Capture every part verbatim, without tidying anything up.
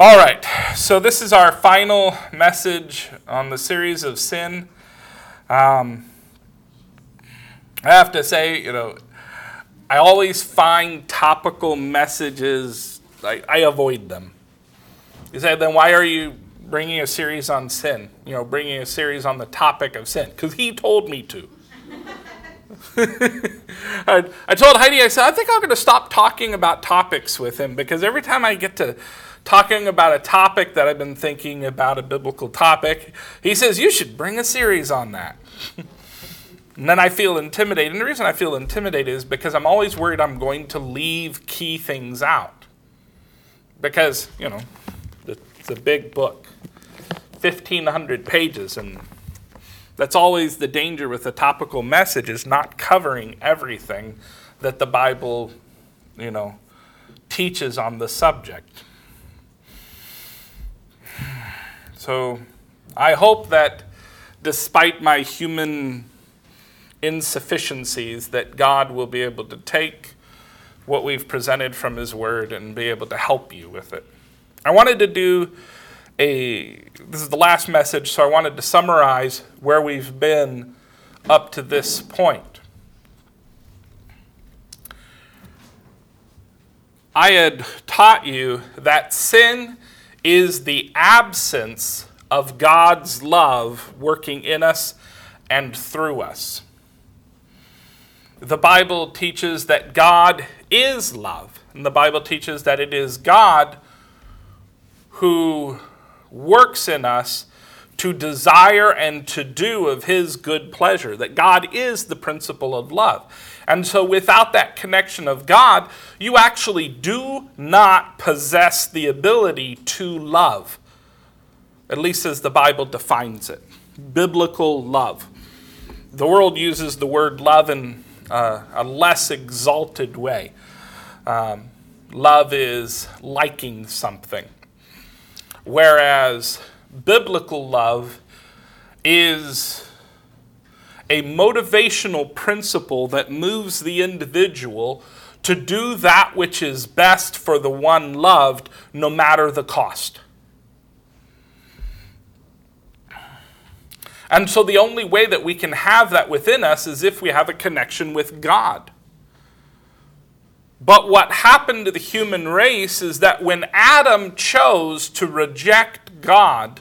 All right, so this is our final message on the series of sin. Um, I have to say, you know, I always find topical messages, I, I avoid them. You say, then why are you bringing a series on sin? You know, bringing a series on the topic of sin? Because he told me to. I, I told Heidi, I said, I think I'm going to stop talking about topics with him, because every time I get to talking about a topic that I've been thinking about, a biblical topic, he says, you should bring a series on that. And then I feel intimidated. And the reason I feel intimidated is because I'm always worried I'm going to leave key things out. Because, you know, it's a big book, fifteen hundred pages, and that's always the danger with a topical message, is not covering everything that the Bible, you know, teaches on the subject. So I hope that despite my human insufficiencies, that God will be able to take what we've presented from his word and be able to help you with it. I wanted to do a, this is the last message, so I wanted to summarize where we've been up to this point. I had taught you that sin is the absence of God's love working in us and through us. The Bible teaches that God is love, and the Bible teaches that it is God who works in us to desire and to do of his good pleasure, that God is the principle of love. And so without that connection of God, you actually do not possess the ability to love, at least as the Bible defines it. Biblical love. The world uses the word love in uh, a less exalted way. Um, love is liking something, whereas biblical love is a motivational principle that moves the individual to do that which is best for the one loved, no matter the cost. And so the only way that we can have that within us is if we have a connection with God. But what happened to the human race is that when Adam chose to reject God,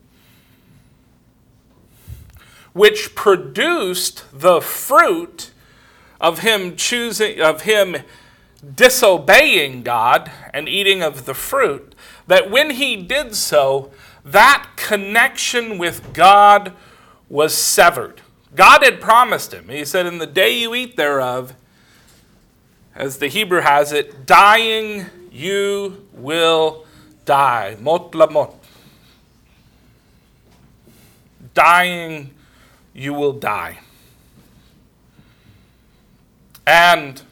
which produced the fruit of him choosing, of him disobeying God and eating of the fruit, that when he did so, that connection with God was severed. God had promised him. He said, in the day you eat thereof, as the Hebrew has it, dying you will die. Mot la mot. Dying you will die. And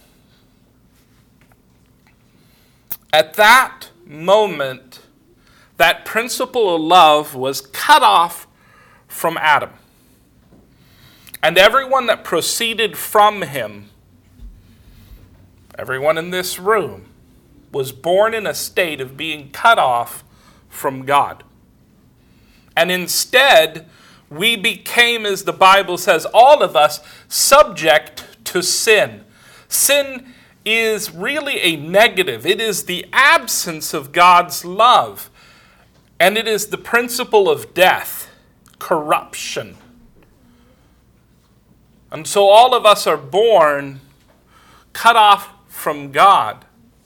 at that moment, that principle of love was cut off from Adam. And everyone that proceeded from him, everyone in this room, was born in a state of being cut off from God. And instead, we became, as the Bible says, all of us, subject to sin. Sin is really a negative. It is the absence of God's love. And it is the principle of death, corruption. And so all of us are born cut off from God.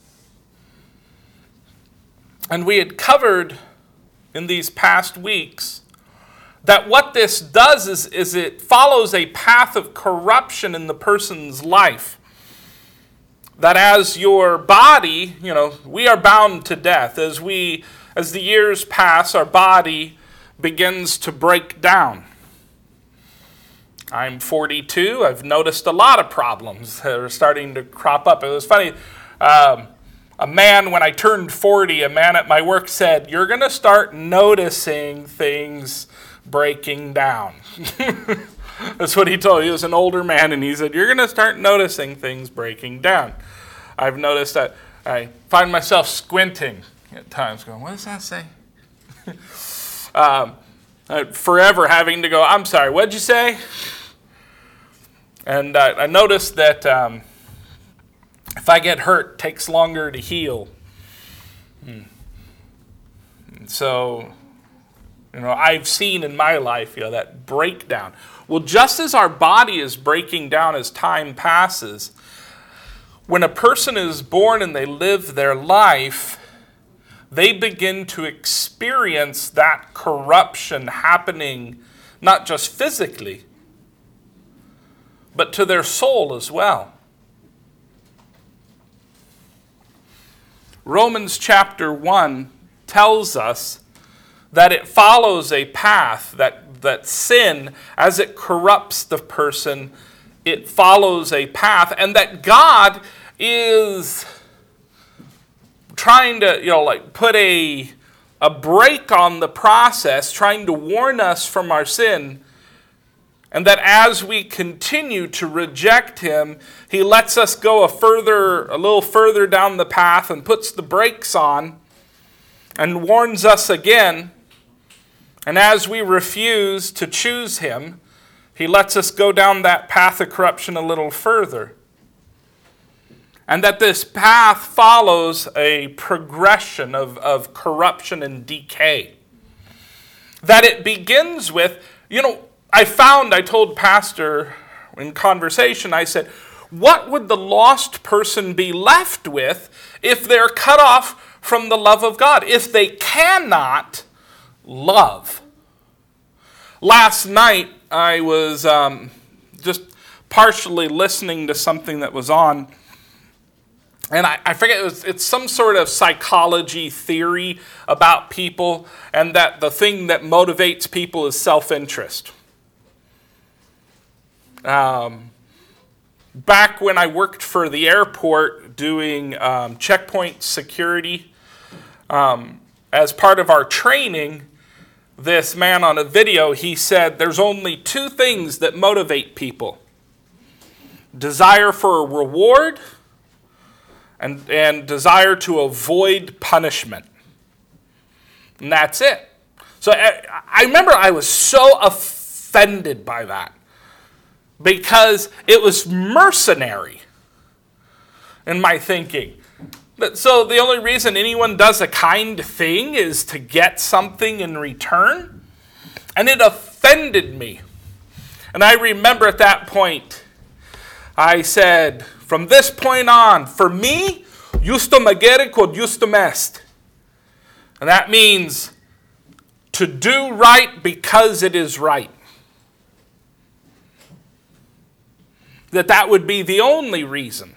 And we had covered in these past weeks that what this does is, is it follows a path of corruption in the person's life. That as your body, you know, we are bound to death. As we, as the years pass, our body begins to break down. I'm forty-two. I've noticed a lot of problems that are starting to crop up. It was funny. Um, a man, when I turned forty, a man at my work said, you're going to start noticing things breaking down. That's what he told me. He was an older man, and he said, you're going to start noticing things breaking down. I've noticed that I find myself squinting at times going, what does that say? um, uh, forever having to go, I'm sorry, what'd you say? And uh, I noticed that um, if I get hurt, it takes longer to heal. Hmm. And so, you know, I've seen in my life, you know, that breakdown. Well, just as our body is breaking down as time passes, when a person is born and they live their life, they begin to experience that corruption happening not just physically, but to their soul as well. Romans chapter one tells us that it follows a path, that, that sin, as it corrupts the person, it follows a path, and that God is trying to, you know, like put a, a brake on the process, trying to warn us from our sin, and that as we continue to reject him, he lets us go a further, a little further down the path and puts the brakes on and warns us again. And as we refuse to choose him, he lets us go down that path of corruption a little further. And that this path follows a progression of, of corruption and decay. That it begins with, you know, I found, I told Pastor in conversation, I said, what would the lost person be left with if they're cut off from the love of God? If they cannot love. Last night, I was um, just partially listening to something that was on, and I, I forget, it was, it's some sort of psychology theory about people, and that the thing that motivates people is self-interest. Um, back when I worked for the airport doing um, checkpoint security, um, as part of our training, this man on a video, he said there's only two things that motivate people. Desire for a reward and, and desire to avoid punishment. And that's it. So I, I remember I was so offended by that because it was mercenary in my thinking. So the only reason anyone does a kind thing is to get something in return. And it offended me. And I remember at that point, I said, from this point on, for me, justum agere quod justum est. And that means to do right because it is right. That that would be the only reason.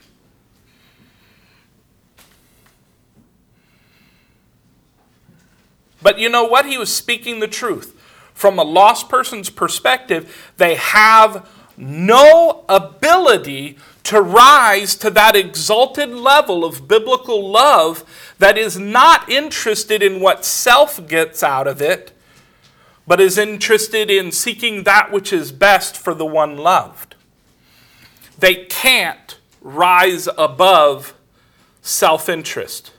But you know what? He was speaking the truth. From a lost person's perspective, they have no ability to rise to that exalted level of biblical love that is not interested in what self gets out of it, but is interested in seeking that which is best for the one loved. They can't rise above self-interest.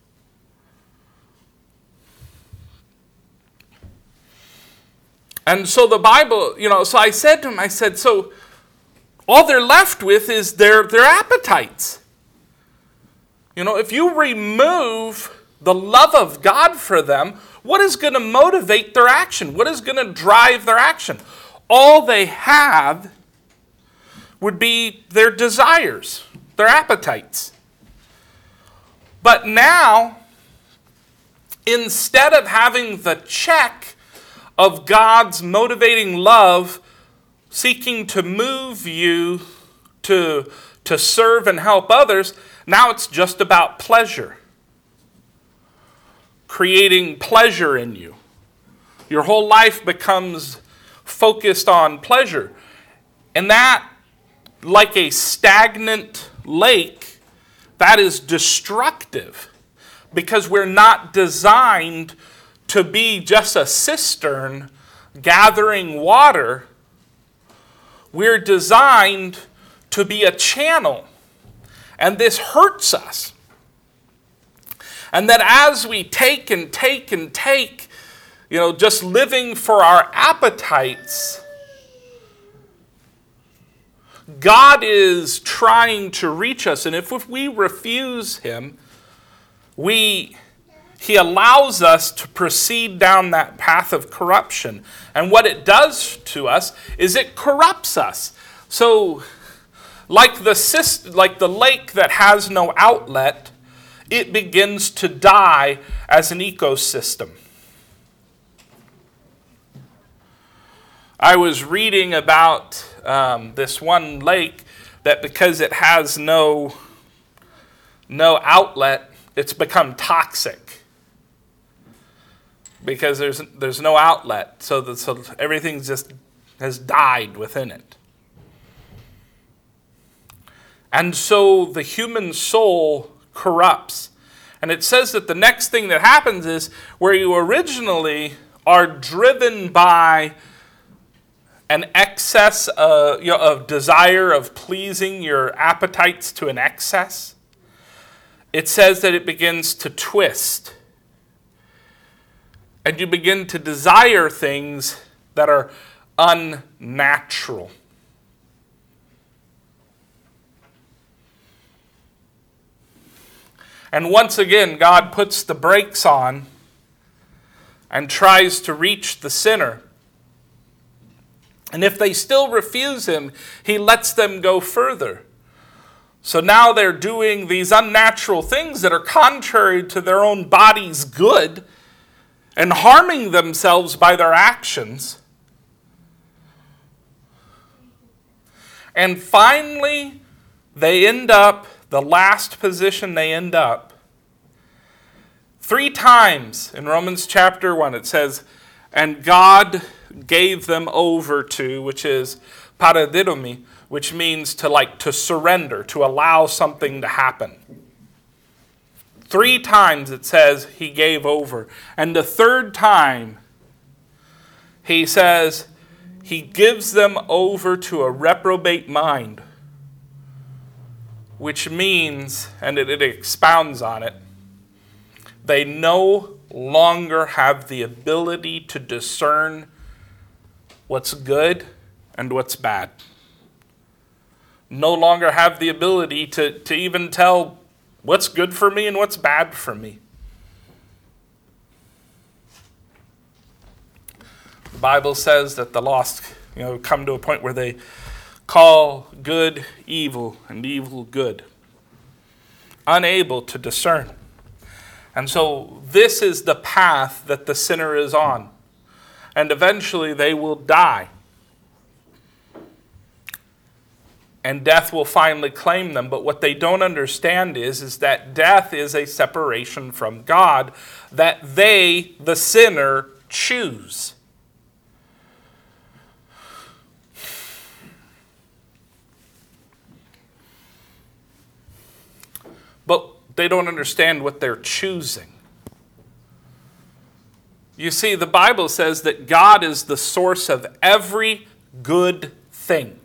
And so the Bible, you know, so I said to him, I said, so all they're left with is their, their appetites. You know, if you remove the love of God for them, what is going to motivate their action? What is going to drive their action? All they have would be their desires, their appetites. But now, instead of having the check of God's motivating love seeking to move you to, to serve and help others, now it's just about pleasure. Creating pleasure in you. Your whole life becomes focused on pleasure. And that, like a stagnant lake, that is destructive. Because we're not designed to be just a cistern gathering water. We're designed to be a channel. And this hurts us. And that as we take and take and take, you know, just living for our appetites, God is trying to reach us. And if, if we refuse him, we... He allows us to proceed down that path of corruption. And what it does to us is it corrupts us. So, like the, syst- like the lake that has no outlet, it begins to die as an ecosystem. I was reading about um, this one lake that because it has no, no outlet, it's become toxic. Because there's there's no outlet, so, the, so everything just has died within it. And so the human soul corrupts. And it says that the next thing that happens is where you originally are driven by an excess of, you know, of desire of pleasing your appetites to an excess, it says that it begins to twist. And you begin to desire things that are unnatural. And once again, God puts the brakes on and tries to reach the sinner. And if they still refuse him, he lets them go further. So now they're doing these unnatural things that are contrary to their own body's good, and harming themselves by their actions. And finally, they end up, the last position they end up, three times in Romans chapter one, it says, and God gave them over to, which is paradidomi, which means to like to surrender, to allow something to happen. Three times it says he gave over. And the third time, he says he gives them over to a reprobate mind. Which means, and it, it expounds on it, they no longer have the ability to discern what's good and what's bad. No longer have the ability to, to even tell what's good for me and what's bad for me. The Bible says that the lost, you know, come to a point where they call good evil and evil good, unable to discern. And so this is the path that the sinner is on. And eventually they will die. And death will finally claim them. But what they don't understand is, is that death is a separation from God that they, the sinner, choose. But they don't understand what they're choosing. You see, the Bible says that God is the source of every good thing.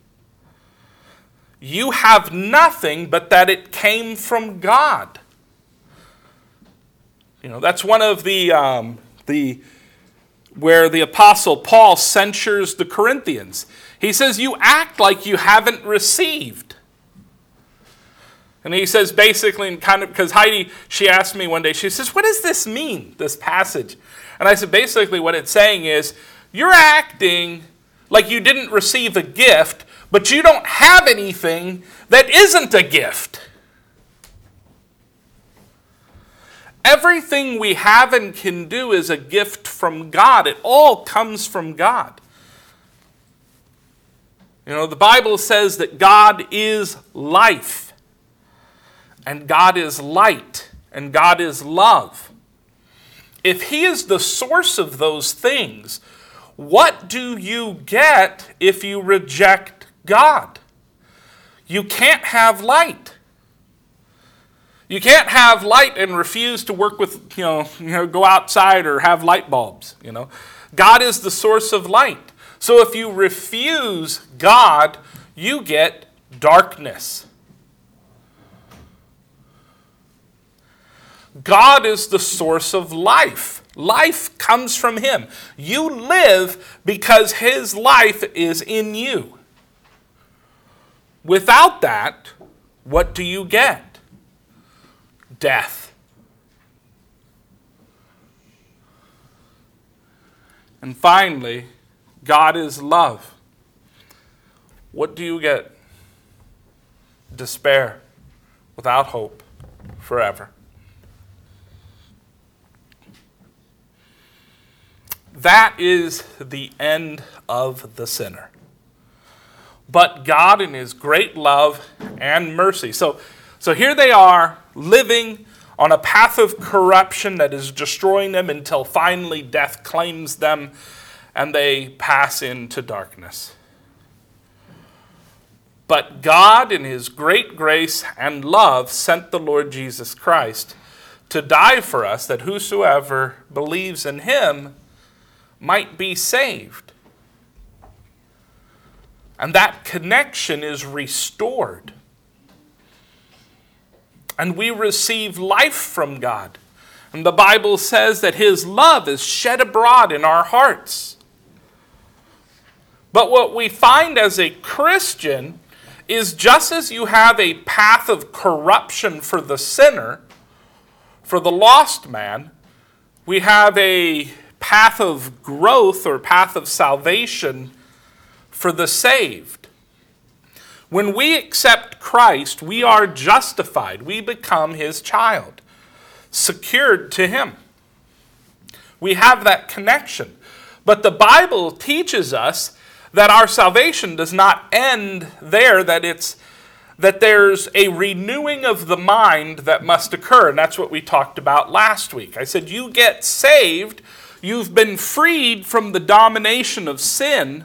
You have nothing but that it came from God. You know, that's one of the, um, the where the Apostle Paul censures the Corinthians. He says, you act like you haven't received. And he says basically, and kind of, because Heidi, she asked me one day, she says, what does this mean, this passage? And I said, basically what it's saying is, you're acting like you didn't receive a gift, but you don't have anything that isn't a gift. Everything we have and can do is a gift from God. It all comes from God. You know, the Bible says that God is life, and God is light, and God is love. If he is the source of those things, what do you get if you reject God? You can't have light. You can't have light and refuse to work with, you know, you know, go outside or have light bulbs, you know. God is the source of light. So if you refuse God, you get darkness. God is the source of life. Life comes from him. You live because his life is in you. Without that, what do you get? Death. And finally, God is love. What do you get? Despair, without hope, forever. That is the end of the sinner. But God in his great love and mercy. So, so here they are living on a path of corruption that is destroying them until finally death claims them and they pass into darkness. But God in his great grace and love sent the Lord Jesus Christ to die for us, that whosoever believes in him might be saved. And that connection is restored. And we receive life from God. And the Bible says that his love is shed abroad in our hearts. But what we find as a Christian is, just as you have a path of corruption for the sinner, for the lost man, we have a path of growth or path of salvation for the saved. When we accept Christ, we are justified. We become his child, secured to him. We have that connection. But the Bible teaches us that our salvation does not end there, that it's that there's a renewing of the mind that must occur. And that's what we talked about last week. I said, you get saved, you've been freed from the domination of sin.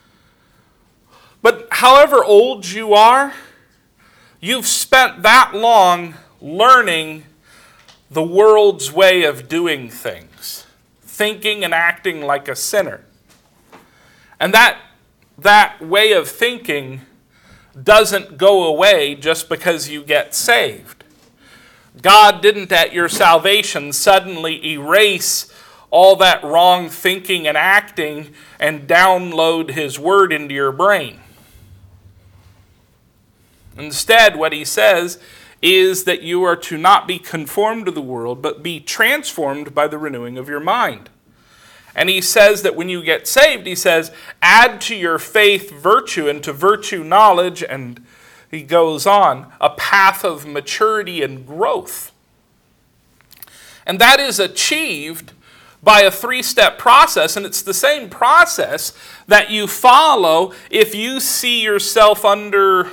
But however old you are, you've spent that long learning the world's way of doing things, thinking and acting like a sinner. And that, that way of thinking doesn't go away just because you get saved. God didn't at your salvation suddenly erase all that wrong thinking and acting and download his word into your brain. Instead, what he says is that you are to not be conformed to the world, but be transformed by the renewing of your mind. And he says that when you get saved, he says, add to your faith virtue, and to virtue knowledge, and he goes on, a path of maturity and growth. And that is achieved by a three-step process, and it's the same process that you follow if you see yourself under,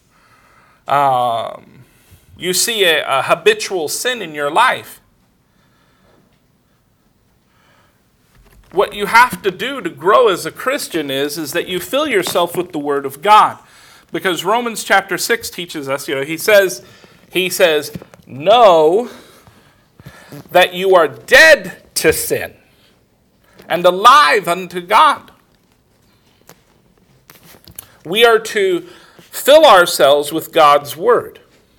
um, you see a, a habitual sin in your life. What you have to do to grow as a Christian is, is that you fill yourself with the Word of God. Because Romans chapter six teaches us, you know, he says, he says, know that you are dead to sin and alive unto God. We are to fill ourselves with God's Word.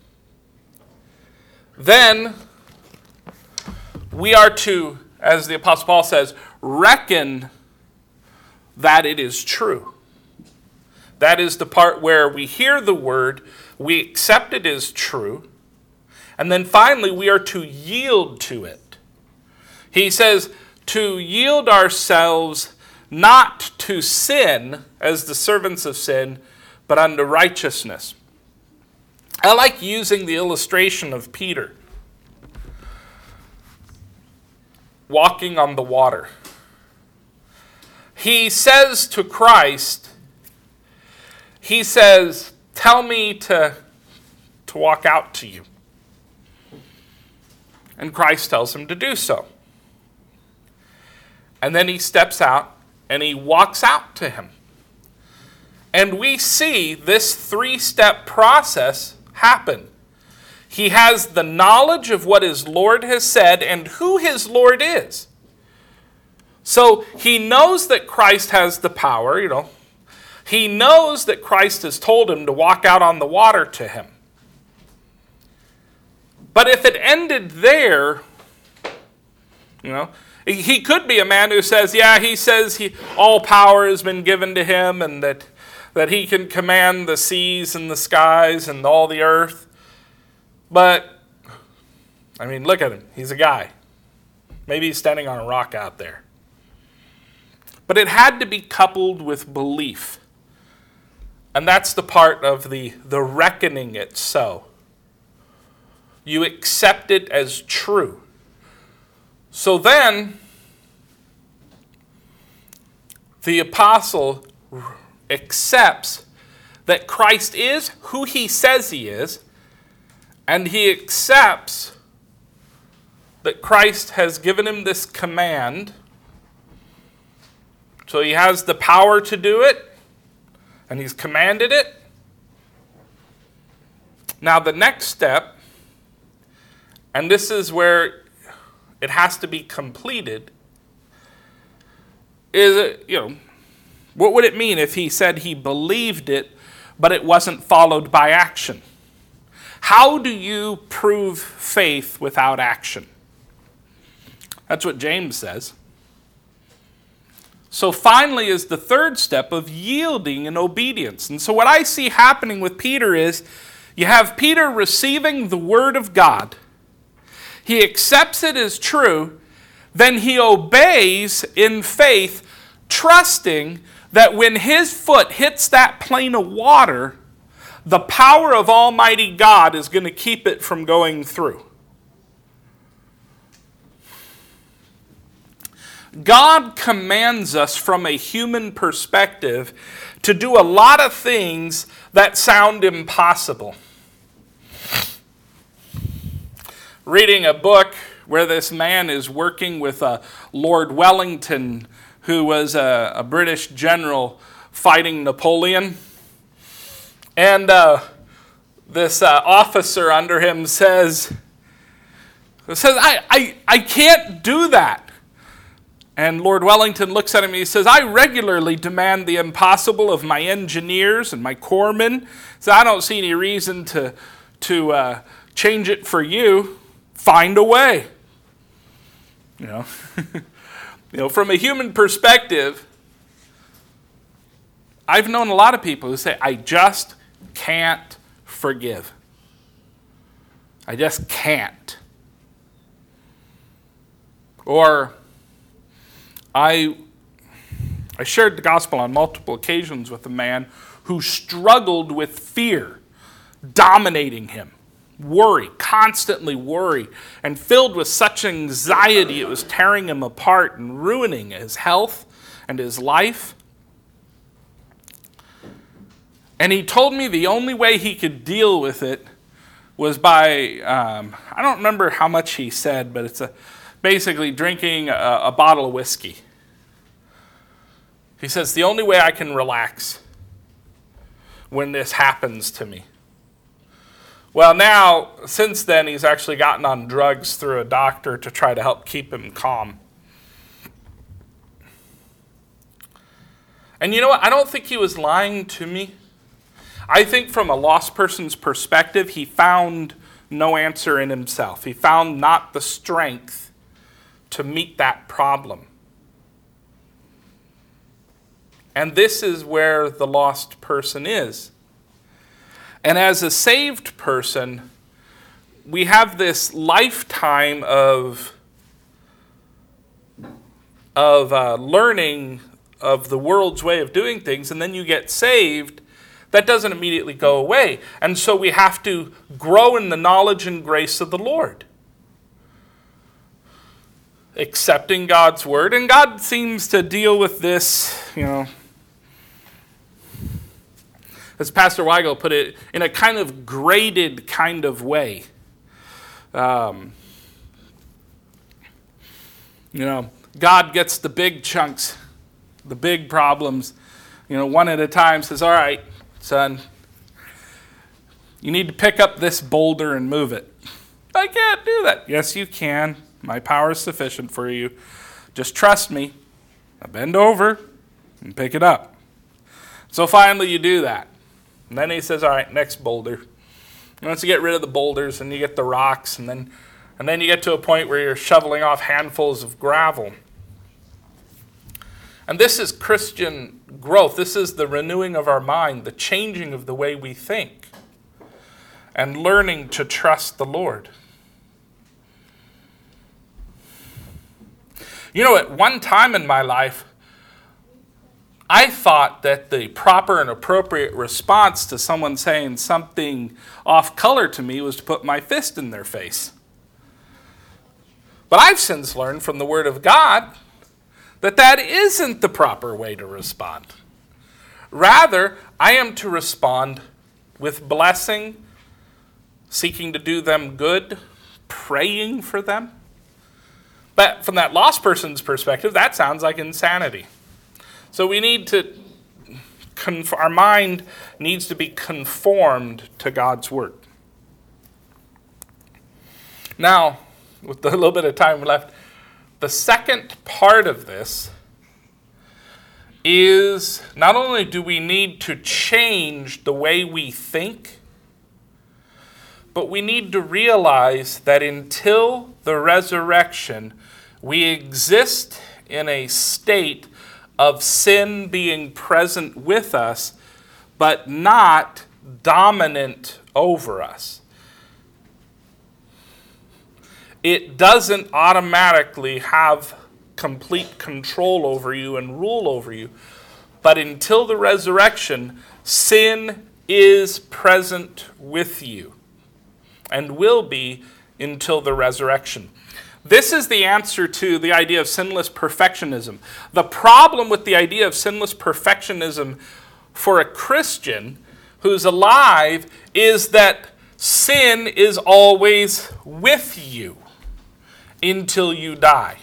Then we are to, as the Apostle Paul says, reckon that it is true. That is the part where we hear the word, we accept it as true, and then finally we are to yield to it. He says to yield ourselves not to sin as the servants of sin, but unto righteousness. I like using the illustration of Peter walking on the water. He says to Christ, he says, tell me to, to walk out to you. And Christ tells him to do so. And then he steps out and he walks out to him. And we see this three-step process happen. He has the knowledge of what his Lord has said and who his Lord is. So he knows that Christ has the power, you know. He knows that Christ has told him to walk out on the water to him. But if it ended there, you know, he could be a man who says, yeah, he says he, all power has been given to him and that, that he can command the seas and the skies and all the earth. But, I mean, look at him. He's a guy. Maybe he's standing on a rock out there. But it had to be coupled with belief. And that's the part of the, the reckoning it so. You accept it as true. So then, the apostle accepts that Christ is who he says he is, and he accepts that Christ has given him this command. So he has the power to do it, and he's commanded it. Now the next step, and this is where it has to be completed, is, you know, what would it mean if he said he believed it, but it wasn't followed by action? How do you prove faith without action? That's what James says. So finally is the third step of yielding and obedience. And so what I see happening with Peter is you have Peter receiving the word of God. He accepts it as true. Then he obeys in faith, trusting that when his foot hits that plane of water, the power of Almighty God is going to keep it from going through. God commands us from a human perspective to do a lot of things that sound impossible. Reading a book where this man is working with uh, Lord Wellington, who was a, a British general fighting Napoleon. And uh, this uh, officer under him says, says I, I, I can't do that. And Lord Wellington looks at him and he says, I regularly demand the impossible of my engineers and my corpsmen. So I don't see any reason to, to uh, change it for you. Find a way. You know, you know, from a human perspective, I've known a lot of people who say, I just can't forgive. I just can't. Or I, I shared the gospel on multiple occasions with a man who struggled with fear dominating him. Worry, constantly worry, and filled with such anxiety it was tearing him apart and ruining his health and his life. And he told me the only way he could deal with it was by, um, I don't remember how much he said, but it's a, basically drinking a, a bottle of whiskey. He says, the only way I can relax when this happens to me. Well, now, since then, he's actually gotten on drugs through a doctor to try to help keep him calm. And you know what? I don't think he was lying to me. I think from a lost person's perspective, he found no answer in himself. He found not the strength to meet that problem. And this is where the lost person is. And as a saved person, we have this lifetime of, of uh, learning of the world's way of doing things, and then you get saved. That doesn't immediately go away. And so we have to grow in the knowledge and grace of the Lord. Accepting God's word. And God seems to deal with this, you know, as Pastor Weigel put it, in a kind of graded kind of way. Um, you know, God gets the big chunks, the big problems, you know, one at a time, says, all right, son, you need to pick up this boulder and move it. I can't do that. Yes, you can. My power is sufficient for you. Just trust me. Now bend over and pick it up. So finally you do that. And then he says, all right, next boulder. Once you get rid of the boulders and you get the rocks, and then and then you get to a point where you're shoveling off handfuls of gravel. And this is Christian growth. This is the renewing of our mind, the changing of the way we think, and learning to trust the Lord. You know, at one time in my life, I thought that the proper and appropriate response to someone saying something off color to me was to put my fist in their face. But I've since learned from the Word of God that that isn't the proper way to respond. Rather, I am to respond with blessing, seeking to do them good, praying for them. But from that lost person's perspective, that sounds like insanity. So we need to, our mind needs to be conformed to God's Word. Now, with the little bit of time left, the second part of this is not only do we need to change the way we think, but we need to realize that until the resurrection, we exist in a state of sin being present with us, but not dominant over us. It doesn't automatically have complete control over you and rule over you. But until the resurrection, sin is present with you and will be until the resurrection. This is the answer to the idea of sinless perfectionism. The problem with the idea of sinless perfectionism for a Christian who's alive is that sin is always with you until you die.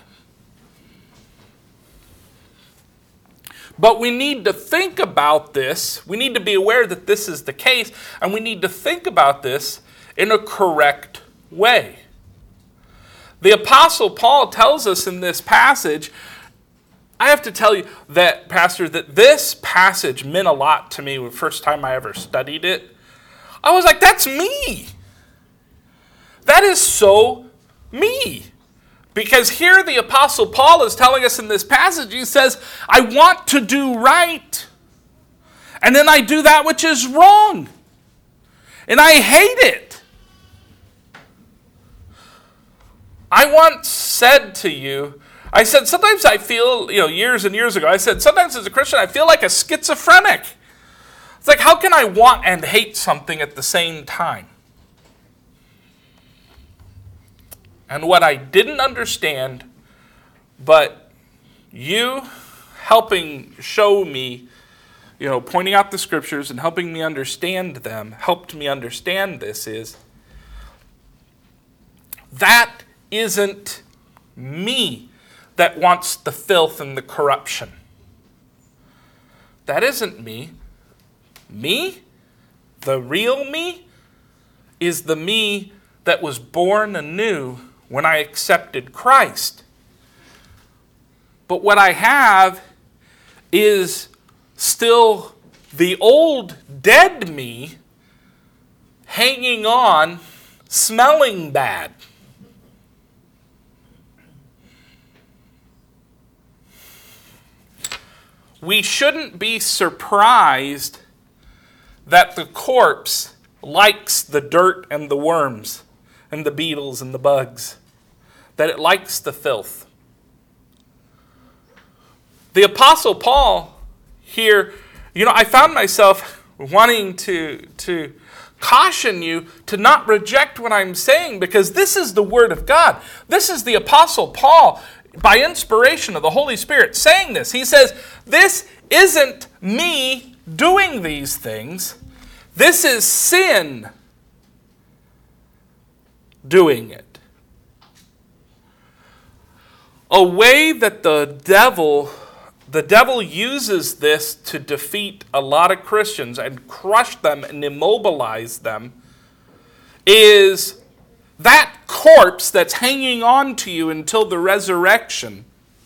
But we need to think about this. We need to be aware that this is the case, and we need to think about this in a correct way. The Apostle Paul tells us in this passage, I have to tell you that, Pastor, that this passage meant a lot to me the first time I ever studied it. I was like, that's me. That is so me. Because here the Apostle Paul is telling us in this passage, he says, I want to do right, and then I do that which is wrong, and I hate it. I once said to you, I said, sometimes I feel, you know, years and years ago, I said, sometimes as a Christian, I feel like a schizophrenic. It's like, how can I want and hate something at the same time? And what I didn't understand, but you helping show me, you know, pointing out the scriptures and helping me understand them, helped me understand this is, that isn't me that wants the filth and the corruption. That isn't me. Me, the real me, is the me that was born anew when I accepted Christ. But what I have is still the old dead me hanging on, smelling bad. We shouldn't be surprised that the corpse likes the dirt and the worms and the beetles and the bugs, that it likes the filth. The Apostle Paul here, you know, I found myself wanting to, to caution you to not reject what I'm saying, because this is the Word of God. This is the Apostle Paul, by inspiration of the Holy Spirit, saying this. He says, this isn't me doing these things. This is sin doing it. A way that the devil, the devil uses this to defeat a lot of Christians and crush them and immobilize them is that corpse that's hanging on to you until the resurrection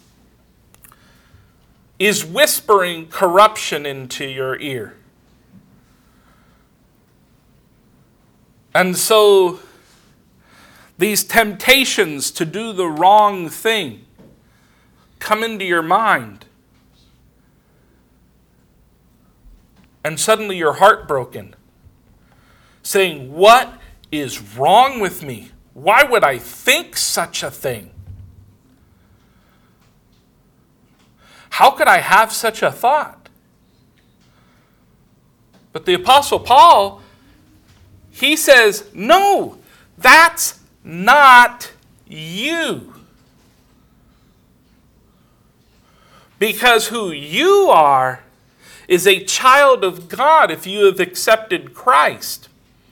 is whispering corruption into your ear. And so these temptations to do the wrong thing come into your mind. And suddenly you're heartbroken, saying, what is wrong with me? Why would I think such a thing? How could I have such a thought? But the Apostle Paul, he says, no, that's not you. Because who you are is a child of God if you have accepted Christ.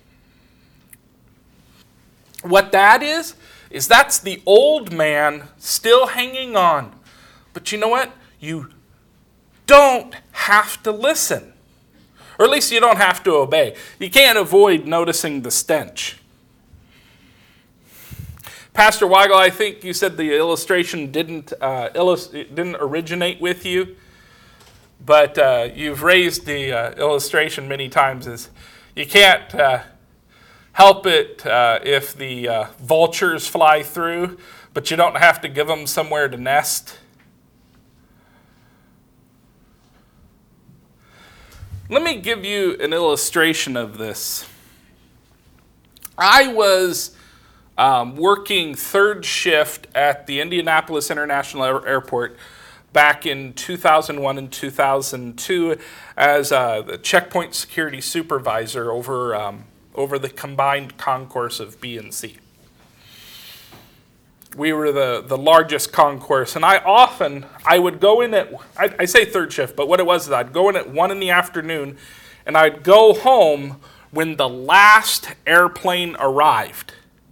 What that is, is that's the old man still hanging on. But you know what? You don't have to listen. Or at least you don't have to obey. You can't avoid noticing the stench. Pastor Weigel, I think you said the illustration didn't uh, illust- didn't originate with you, but uh, you've raised the uh, illustration many times as you can't uh, help it uh, if the uh, vultures fly through, but you don't have to give them somewhere to nest. Let me give you an illustration of this. I was um, working third shift at the Indianapolis International Airport back in two thousand one and two thousand two as uh, the checkpoint security supervisor over, um, over the combined concourse of B and C. We were the, the largest concourse, and I often, I would go in at, I, I say third shift, but what it was is I'd go in at one in the afternoon, and I'd go home when the last airplane arrived.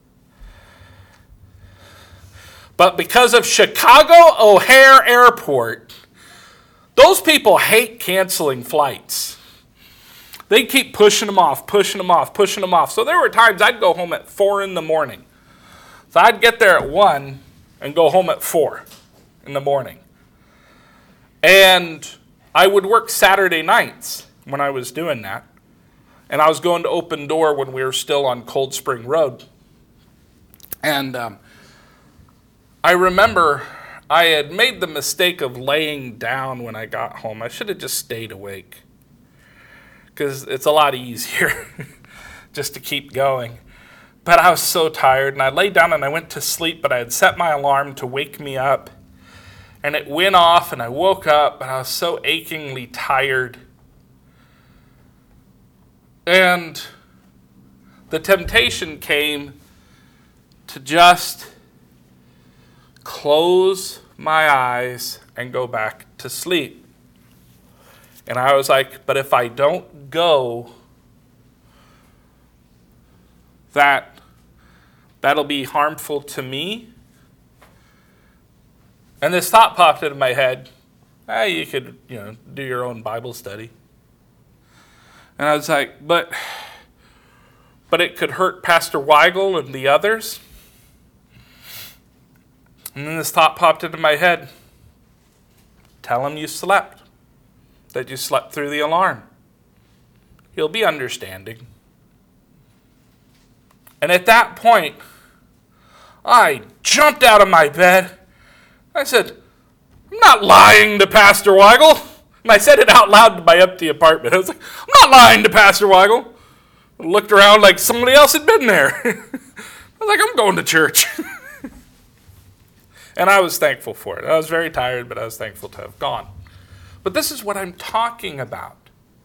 But because of Chicago O'Hare Airport, those people hate canceling flights. They keep pushing them off, pushing them off, pushing them off. So there were times I'd go home at four in the morning. So I'd get there at one and go home at four in the morning. And I would work Saturday nights when I was doing that. And I was going to Open Door when we were still on Cold Spring Road. And um, I remember I had made the mistake of laying down when I got home. I should have just stayed awake, because it's a lot easier just to keep going. But I was so tired, and I laid down and I went to sleep, but I had set my alarm to wake me up. And it went off, and I woke up, and I was so achingly tired. And the temptation came to just close my eyes and go back to sleep. And I was like, but if I don't go, that that'll be harmful to me. And this thought popped into my head. Ah, you could, you know, do your own Bible study. And I was like, but but it could hurt Pastor Weigel and the others. And then this thought popped into my head. Tell him you slept. That you slept through the alarm. He'll be understanding. And at that point, I jumped out of my bed. I said, I'm not lying to Pastor Weigel. And I said it out loud to my empty apartment. I was like, I'm not lying to Pastor Weigel. I looked around like somebody else had been there. I was like, I'm going to church. And I was thankful for it. I was very tired, but I was thankful to have gone. But this is what I'm talking about.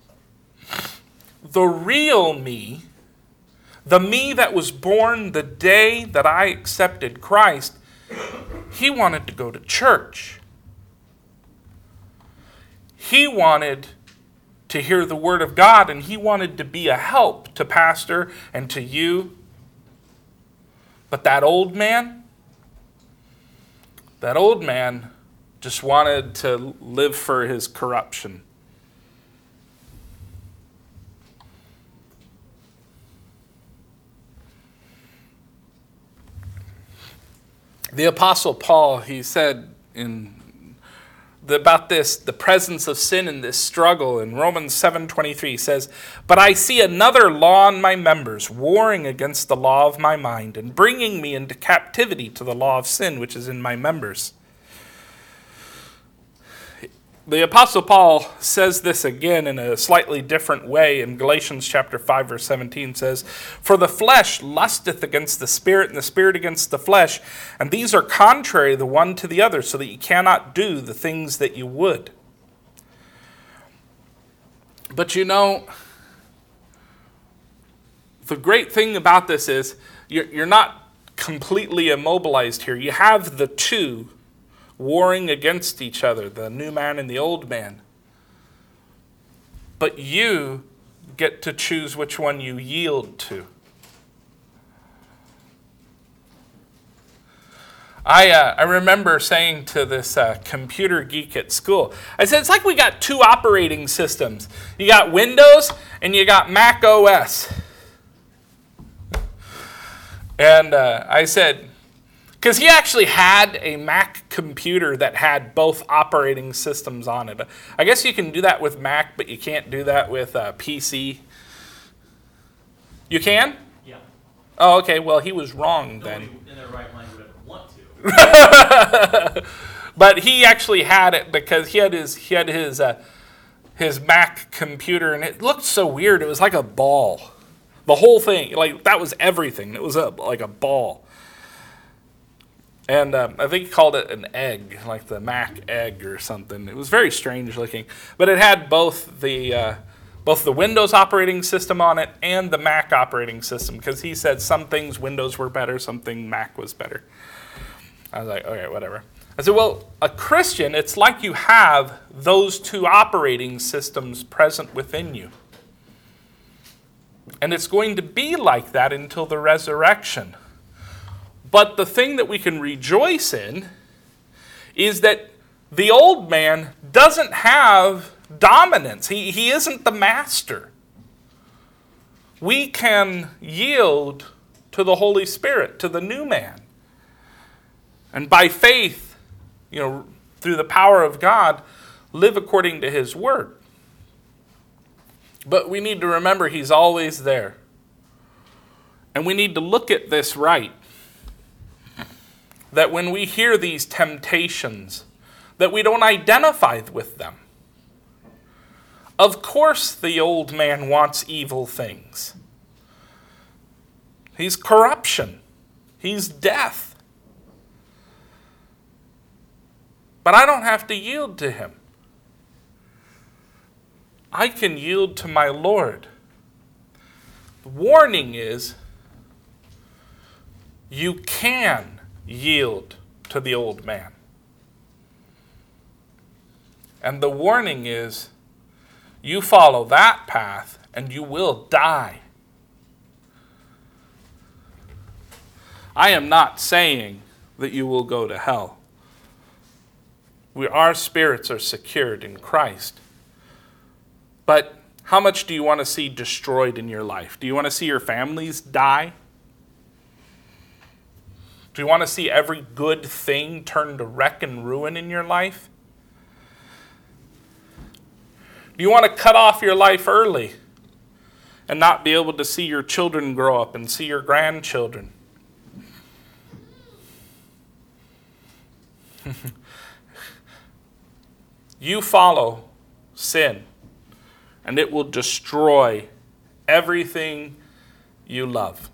The real me, the me that was born the day that I accepted Christ, he wanted to go to church. He wanted to hear the word of God, and he wanted to be a help to Pastor and to you. But that old man, that old man just wanted to live for his corruption. The Apostle Paul, he said in about this, the presence of sin in this struggle in Romans seven twenty-three says, "But I see another law in my members, warring against the law of my mind, and bringing me into captivity to the law of sin, which is in my members." The Apostle Paul says this again in a slightly different way in Galatians chapter five, verse seventeen says, "For the flesh lusteth against the spirit, and the spirit against the flesh, and these are contrary the one to the other, so that you cannot do the things that you would." But you know, the great thing about this is you're, you're not completely immobilized here. You have the two warring against each other, the new man and the old man. But you get to choose which one you yield to. I uh, I remember saying to this uh, computer geek at school, I said, it's like we got two operating systems. You got Windows and you got Mac O S. And uh, I said, because he actually had a Mac computer that had both operating systems on it. I guess you can do that with Mac, but you can't do that with uh, P C. You can? Yeah. Oh, okay. Well, he was wrong then. Nobody in their right mind would ever want to. But he actually had it because he had his he had his uh, his Mac computer, and it looked so weird. It was like a ball. The whole thing, like that was everything. It was a, like a ball. And um, I think he called it an egg, like the Mac egg or something. It was very strange looking. But it had both the uh, both the Windows operating system on it and the Mac operating system, because he said some things Windows were better, something Mac was better. I was like, okay, whatever. I said, well, a Christian, it's like you have those two operating systems present within you. And it's going to be like that until the resurrection. But the thing that we can rejoice in is that the old man doesn't have dominance. He, he isn't the master. We can yield to the Holy Spirit, to the new man. And by faith, you know, through the power of God, live according to his word. But we need to remember he's always there. And we need to look at this right. That when we hear these temptations, that we don't identify with them. Of course the old man wants evil things. He's corruption. He's death. But I don't have to yield to him. I can yield to my Lord. The warning is, you can yield to the old man. And the warning is, you follow that path and you will die. I am not saying that you will go to hell. We, our spirits are secured in Christ. But how much do you want to see destroyed in your life? Do you want to see your families die? Do you want to see every good thing turn to wreck and ruin in your life? Do you want to cut off your life early and not be able to see your children grow up and see your grandchildren? You follow sin, and it will destroy everything you love.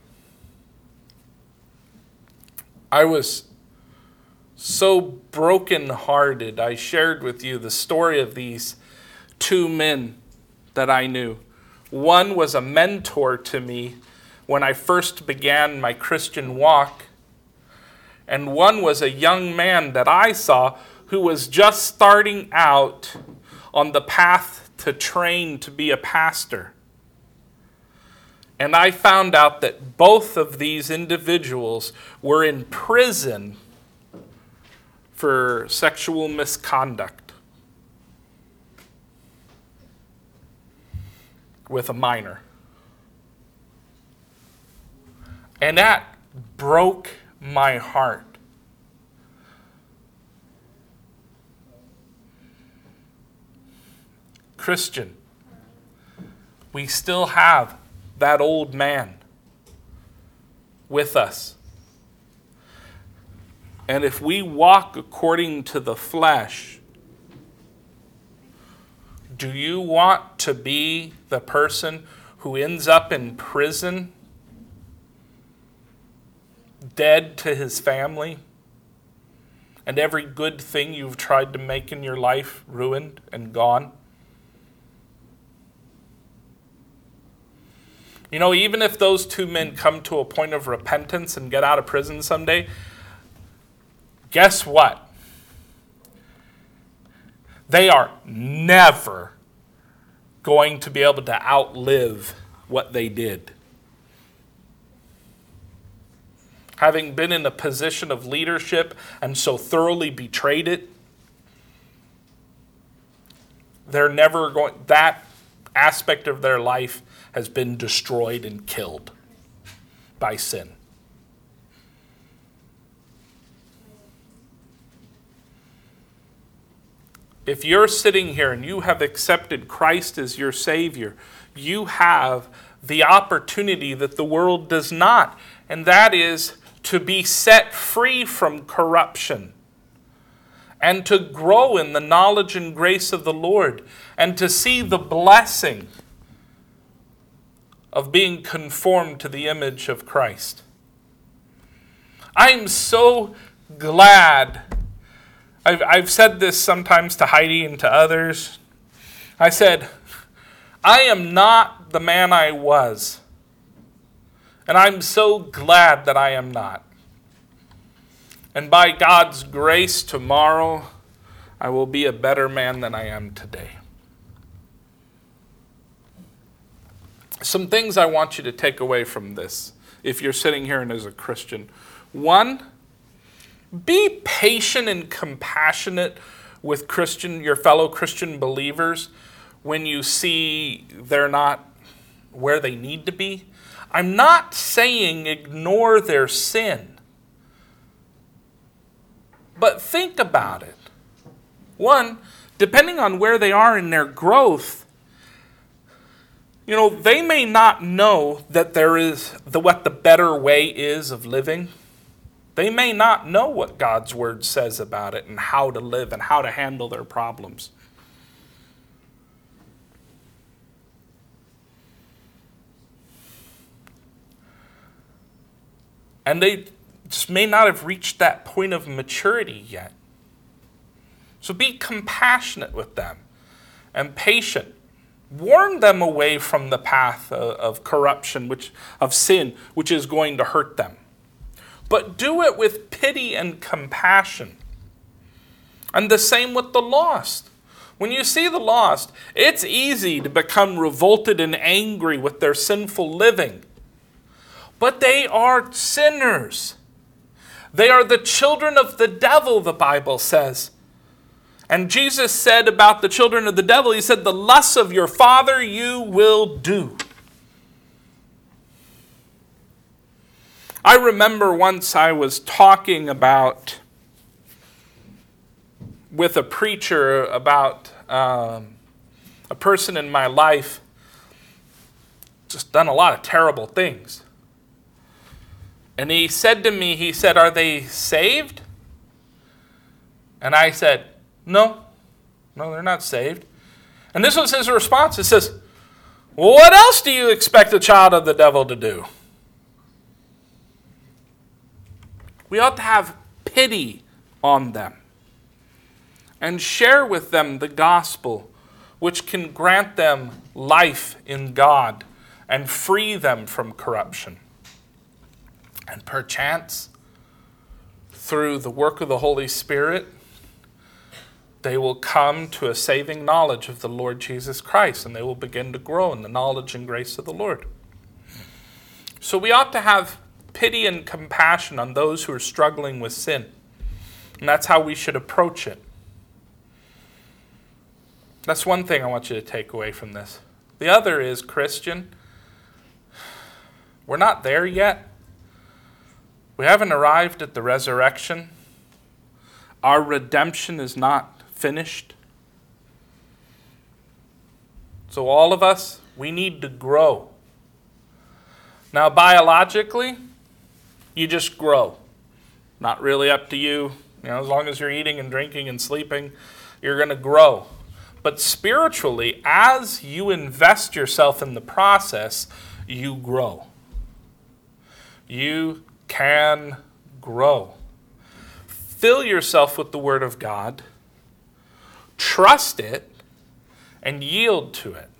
I was so brokenhearted. I shared with you the story of these two men that I knew. One was a mentor to me when I first began my Christian walk, and one was a young man that I saw who was just starting out on the path to train to be a pastor. And I found out that both of these individuals were in prison for sexual misconduct with a minor. And that broke my heart. Christian, we still have that old man with us. And if we walk according to the flesh, do you want to be the person who ends up in prison, dead to his family, and every good thing you've tried to make in your life ruined and gone? You know, even if those two men come to a point of repentance and get out of prison someday, guess what? They are never going to be able to outlive what they did. Having been in a position of leadership and so thoroughly betrayed it, they're never going, that aspect of their life has been destroyed and killed by sin. If you're sitting here and you have accepted Christ as your Savior, you have the opportunity that the world does not, and that is to be set free from corruption and to grow in the knowledge and grace of the Lord and to see the blessing of being conformed to the image of Christ. I'm so glad. I've, I've said this sometimes to Heidi and to others. I said, I am not the man I was. And I'm so glad that I am not. And by God's grace, tomorrow, I will be a better man than I am today. Some things I want you to take away from this, if you're sitting here and as a Christian. One, be patient and compassionate with Christian, your fellow Christian believers when you see they're not where they need to be. I'm not saying ignore their sin, but think about it. One, depending on where they are in their growth, you know, they may not know that there is the what the better way is of living. They may not know what God's word says about it and how to live and how to handle their problems. And they just may not have reached that point of maturity yet. So be compassionate with them and patient. Warn them away from the path of, of corruption, which of sin, which is going to hurt them. But do it with pity and compassion. And the same with the lost. When you see the lost, it's easy to become revolted and angry with their sinful living. But they are sinners. They are the children of the devil, the Bible says. And Jesus said about the children of the devil, he said, the lusts of your father you will do. I remember once I was talking about, with a preacher about um, a person in my life just done a lot of terrible things. And he said to me, he said, are they saved? And I said, no, no, they're not saved. And this was his response. It says, well, what else do you expect a child of the devil to do? We ought to have pity on them and share with them the gospel, which can grant them life in God and free them from corruption. And perchance, through the work of the Holy Spirit, they will come to a saving knowledge of the Lord Jesus Christ, and they will begin to grow in the knowledge and grace of the Lord. So we ought to have pity and compassion on those who are struggling with sin. And that's how we should approach it. That's one thing I want you to take away from this. The other is, Christian, we're not there yet. We haven't arrived at the resurrection. Our redemption is not finished. So all of us, we need to grow. Now, biologically, you just grow. Not really up to you. You know, as long as you're eating and drinking and sleeping, you're going to grow. But spiritually, as you invest yourself in the process, you grow. You can grow. Fill yourself with the Word of God, trust it, and yield to it.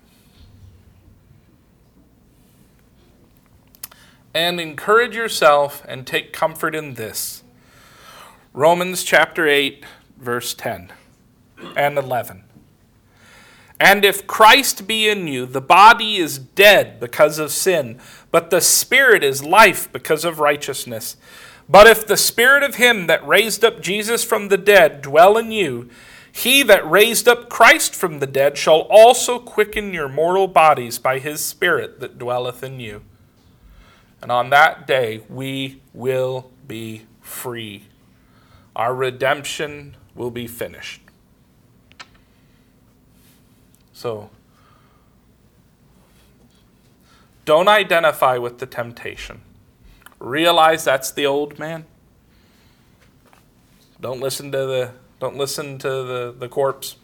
And encourage yourself and take comfort in this. Romans chapter eight, verse ten and eleven. And if Christ be in you, the body is dead because of sin, but the Spirit is life because of righteousness. But if the Spirit of him that raised up Jesus from the dead dwell in you, he that raised up Christ from the dead shall also quicken your mortal bodies by his Spirit that dwelleth in you. And on that day we will be free. Our redemption will be finished. So, don't identify with the temptation. Realize that's the old man. Don't listen to the don't listen to the, the corpse.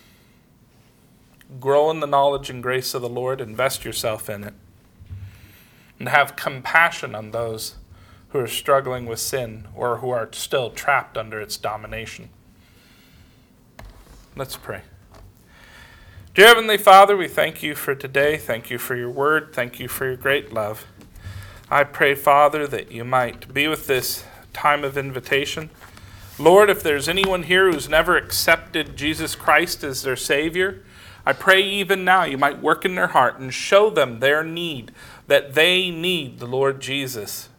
Grow in the knowledge and grace of the Lord. Invest yourself in it. And have compassion on those who are struggling with sin or who are still trapped under its domination. Let's pray. Dear Heavenly Father, we thank you for today. Thank you for your word. Thank you for your great love. I pray, Father, that you might be with this time of invitation. Lord, if there's anyone here who's never accepted Jesus Christ as their Savior, I pray even now you might work in their heart and show them their need, that they need the Lord Jesus.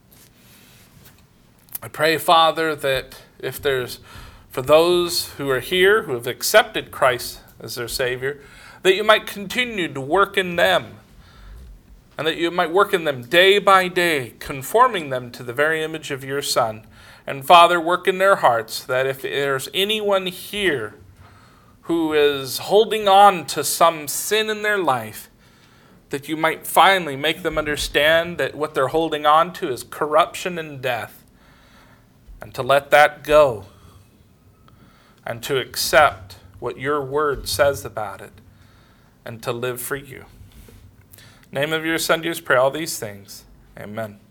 I pray, Father, that if there's, for those who are here who have accepted Christ as their Savior, that you might continue to work in them, and that you might work in them day by day, conforming them to the very image of your Son. And Father, work in their hearts, that if there's anyone here who is holding on to some sin in their life, that you might finally make them understand that what they're holding on to is corruption and death, and to let that go, and to accept what your word says about it, and to live for you. In the name of your Son, Jesus, pray all these things. Amen.